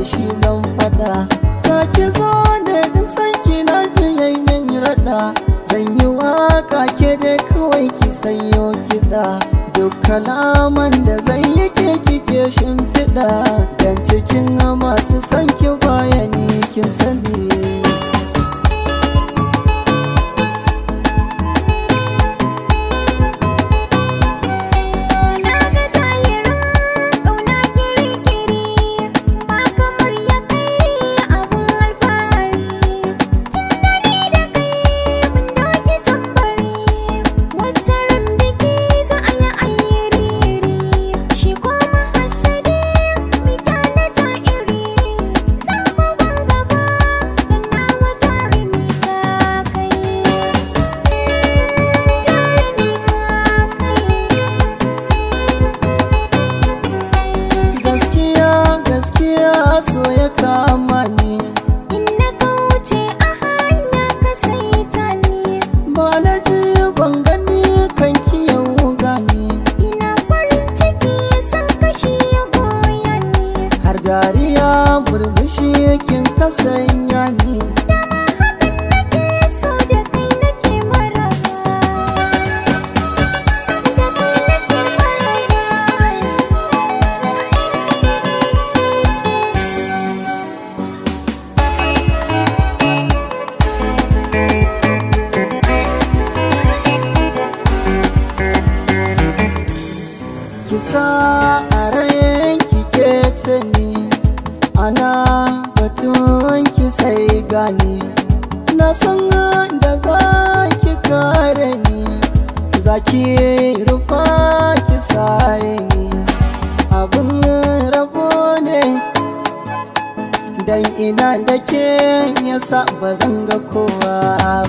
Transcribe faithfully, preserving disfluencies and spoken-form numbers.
shi zan fada. Saki zo ne da sanki na ji yayi min rada. Zan yi waka ke dai kawai ki sanyo kiɗa. Duk kalaman da zan yi ke kike shimfiɗa. Dan cikin masu sanki bayani kin sani. So ya kama ni in na kauce a hanya ka saita ni. Ba na ji ban gani kan ki yau gani. Ina farin ciki san kashi ya goya ni. Har dariya murmushi kin kasanya ni. Dama hakan nake so da kai nake maraba. Da kai nake maraba. Kisa a ranki ke ce ni, ana batun ki sai gani. Na san da za ki kare ni, za ki rufa ki sare ni. Abin rabo ne dan ina da ke yasa ba zan ga kowa